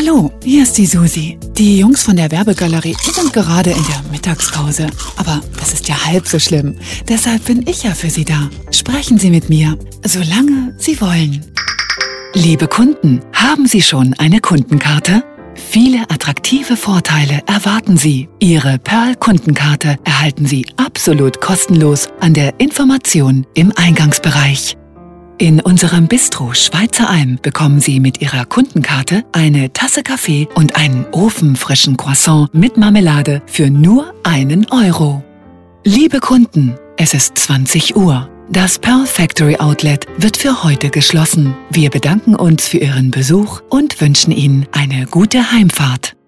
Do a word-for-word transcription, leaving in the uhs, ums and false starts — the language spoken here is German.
Hallo, hier ist die Susi. Die Jungs von der Werbegalerie sind gerade in der Mittagspause. Aber das ist ja halb so schlimm. Deshalb bin ich ja für Sie da. Sprechen Sie mit mir, solange Sie wollen. Liebe Kunden, haben Sie schon eine Kundenkarte? Viele attraktive Vorteile erwarten Sie. Ihre Pearl-Kundenkarte erhalten Sie absolut kostenlos an der Information im Eingangsbereich. In unserem Bistro Schweizer Alm bekommen Sie mit Ihrer Kundenkarte eine Tasse Kaffee und einen ofenfrischen Croissant mit Marmelade für nur einen Euro. Liebe Kunden, es ist zwanzig Uhr. Das Pearl Factory Outlet wird für heute geschlossen. Wir bedanken uns für Ihren Besuch und wünschen Ihnen eine gute Heimfahrt.